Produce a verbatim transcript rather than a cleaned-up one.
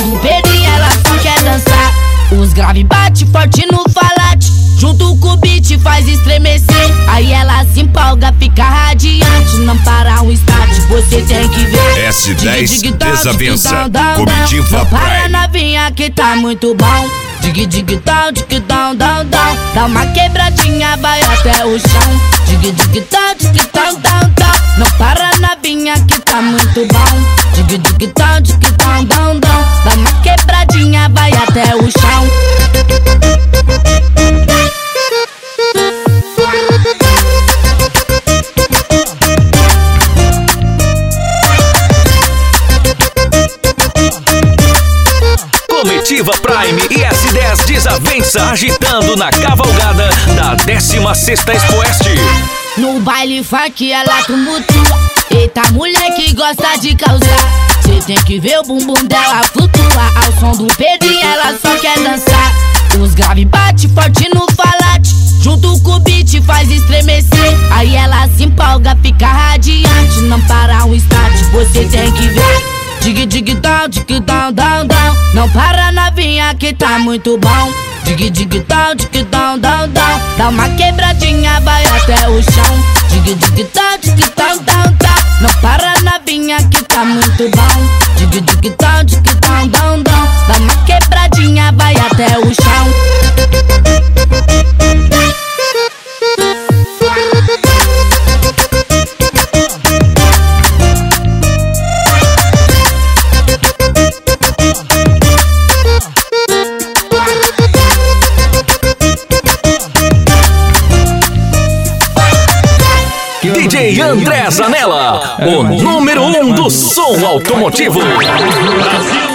do pedrinho ela só quer dançar. Os grave bate forte no falate, junto com o beat faz estremecer. Aí ela se empolga, fica radiante, não para um instante, você tem que ver. S dez Desavença, Comitiva Não para Prime. novinha que tá muito bom. Dig dig down, dig down, down, down. Dá uma quebradinha, vai até o chão. Dig dig down, dig down, down, down. Não para novinha que tá muito bom. Dig dig down, dig down, down, down. Dá uma quebradinha, vai até o chão. Comitiva Prime e S dez Desavença agitando na cavalgada da décima sexta Expo Oeste. No baile funk ela tumultua. Eita, mulher que gosta de causar. Cê tem que ver o bumbum dela flutuar. Ao som do pedrinho ela só quer dançar. Os grave bate forte no falate, junto com o beat faz estremecer. Aí ela se empolga, fica radiante, não para um instante, você tem que ver. Dig dig down, dig down, down, down. Não para novinha que tá muito bom. Dig dig down, dig down, down, down. Dá uma quebradinha, vai até o chão. Dig dig down, dig down, down, down. Não para novinha que tá muito bom. Dig dig down, dig down, down, down. Dá uma quebradinha, vai até o chão. D J André Zanella, o número um do som automotivo. Brasil!